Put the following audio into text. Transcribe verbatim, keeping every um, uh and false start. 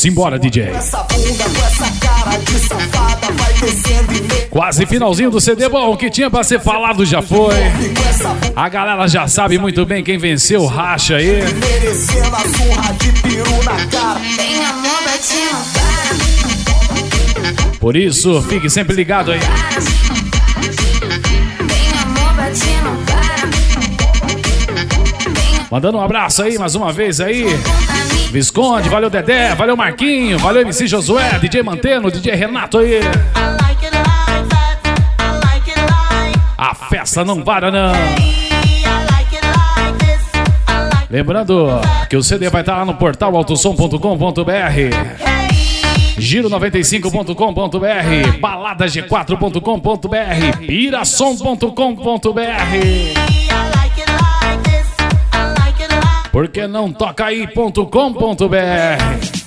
Simbora, D J. Quase finalzinho do C D. Bom, o que tinha pra ser falado já foi. A galera já sabe muito bem quem venceu o racha aí. Por isso, fique sempre ligado aí. Mandando um abraço aí, mais uma vez aí. Visconde, valeu Dedé, valeu Marquinho, valeu M C Josué, D J Manteno, D J Renato aí. A festa não para não. Lembrando que o C D vai estar lá no portal autosom ponto com ponto br, giro noventa e cinco ponto com ponto br, balada g quatro ponto com ponto br, pirasom ponto com ponto br. Porque não toca aí ponto com ponto br.